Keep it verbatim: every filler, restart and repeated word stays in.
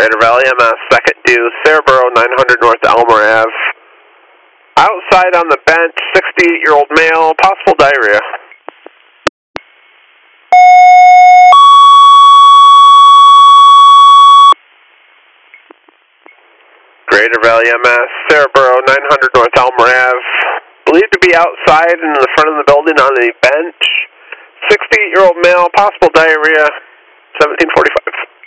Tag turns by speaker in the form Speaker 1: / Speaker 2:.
Speaker 1: Greater Valley M S, second due, Cerebro, nine hundred North Elmer Ave. Outside on the bench, sixty-eight-year-old male, possible diarrhea. Greater Valley M S, Cerebro, nine hundred North Elmer Ave. Believed to be outside in the front of the building on the bench. sixty-eight-year-old male, possible diarrhea, seventeen forty-five.